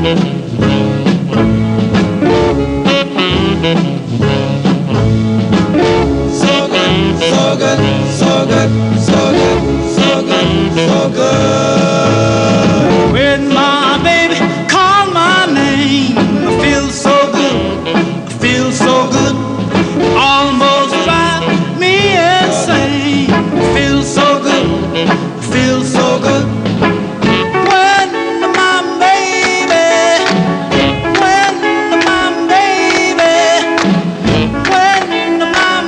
When my baby called my name, I feel so good, I feel so good, almost drive me insane. I feel so good, I feel so good. When my baby, when my baby, when my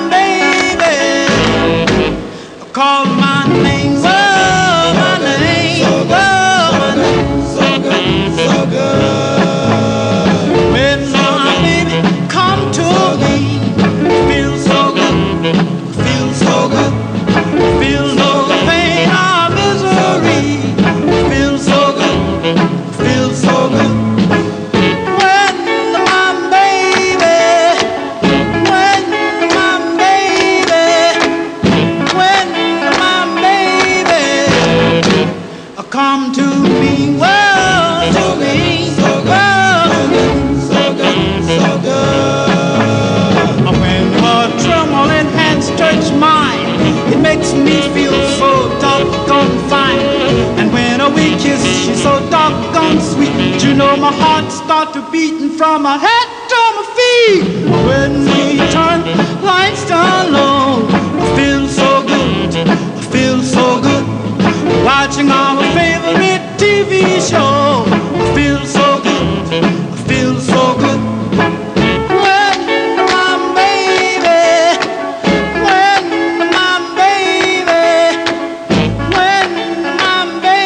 baby call my name, oh my name, oh my name, so good, so good. When my baby come to me, feel so good, feel so good, feel no pain or misery, feel so good, feel so good. When my baby, when my baby, when my baby come to me, whoa, to me, whoa, so good, so good. When her trembling hands touch mine, it makes me feel so doggone fine. And when a weak kiss, she's so doggone sweet, you know my heart start to beating from my head to my feet. When we turn lights down low, I feel so good, I feel so good. Watching our favorite TV show, I feel so good, I feel so good. When my baby, when my baby, when my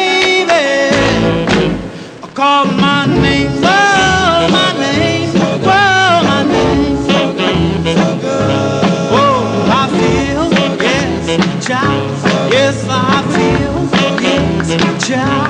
baby call my name, oh my name, oh my name, so good, so good. Oh, I feel, yes, child, yes I feel, yes, child.